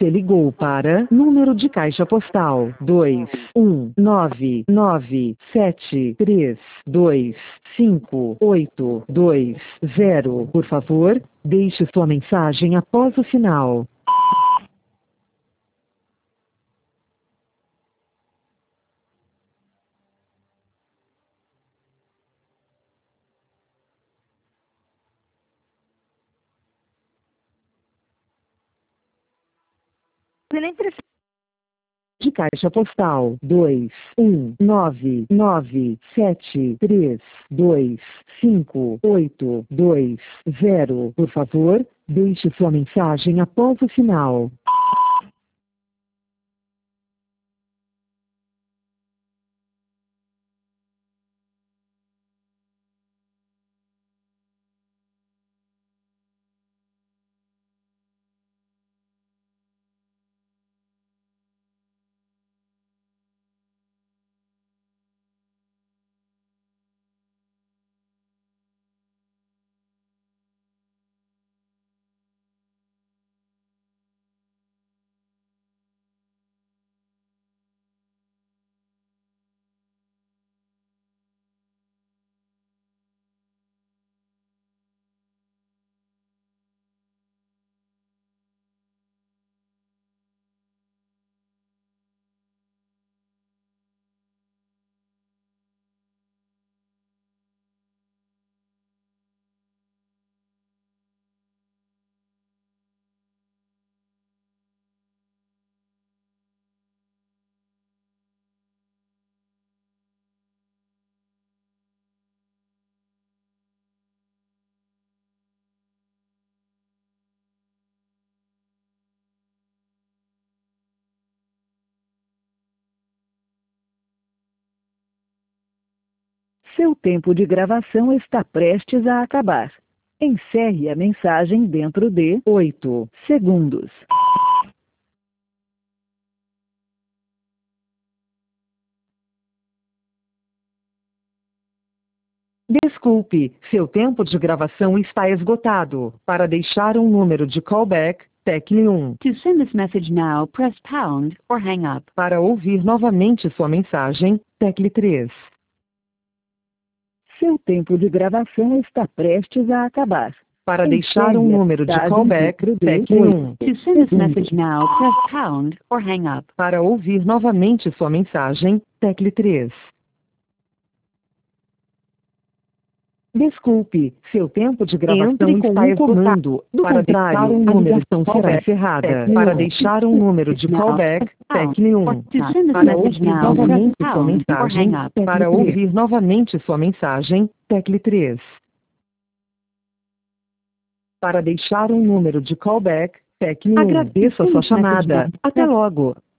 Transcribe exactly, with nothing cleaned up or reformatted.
Você ligou para número de caixa postal dois um nove nove sete três dois cinco oito dois zero. Por favor, deixe sua mensagem após o sinal. De caixa postal dois um nove nove sete três dois cinco oito dois zero. Por favor, deixe sua mensagem após o sinal. Seu tempo de gravação está prestes a acabar. Encerre a mensagem dentro de oito segundos. Desculpe, seu tempo de gravação está esgotado. Para deixar um número de callback, tecle um. To send this message now, press pound or hang up. Para ouvir novamente sua mensagem, tecle três. Seu tempo de gravação está prestes a acabar. Para deixar um número de callback, tecle um. To send this message now, press pound or hang up. Para ouvir novamente sua mensagem, tecle três. Desculpe, seu tempo de gravação Entre com está um esgotado. comando. Do Para contrário, deixar um a número ligação será callback, encerrada. tecle Para deixar um número de callback, tecle um. To send this Para message ouvir now, novamente press sua pound or mensagem, hang up. para ouvir novamente sua mensagem, tecle três. Para deixar um número de callback, tecle um. Agradeço a sua chamada. Até logo.